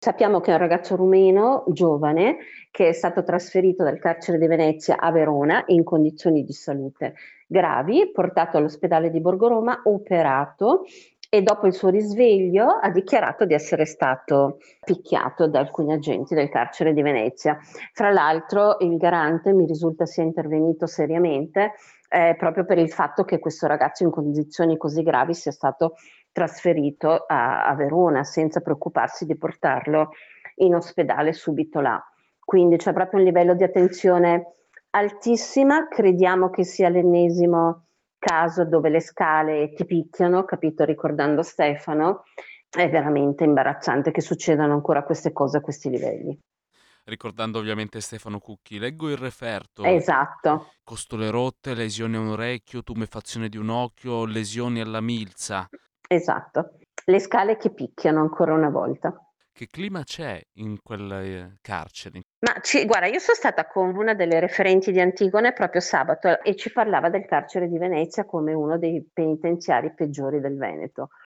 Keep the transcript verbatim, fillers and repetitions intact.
Sappiamo che è un ragazzo rumeno, giovane, che è stato trasferito dal carcere di Venezia a Verona in condizioni di salute gravi, portato all'ospedale di Borgo Roma, operato e dopo il suo risveglio ha dichiarato di essere stato picchiato da alcuni agenti del carcere di Venezia. Fra l'altro il garante mi risulta sia intervenuto seriamente eh, proprio per il fatto che questo ragazzo in condizioni così gravi sia stato trasferito a, a Verona senza preoccuparsi di portarlo in ospedale subito là. Quindi c'è proprio un livello di attenzione altissima, crediamo che sia l'ennesimo caso dove le scale ti picchiano, capito? Ricordando Stefano, è veramente imbarazzante che succedano ancora queste cose a questi livelli. Ricordando ovviamente Stefano Cucchi, leggo il referto, eh, Esatto, costole rotte, lesioni a un orecchio, tumefazione di un occhio, lesioni alla milza. esatto. Le scale che picchiano ancora una volta. Che clima c'è in quelle eh, carceri? Ma ci, guarda, io sono stata con una delle referenti di Antigone proprio sabato e ci parlava del carcere di Venezia come uno dei penitenziari peggiori del Veneto.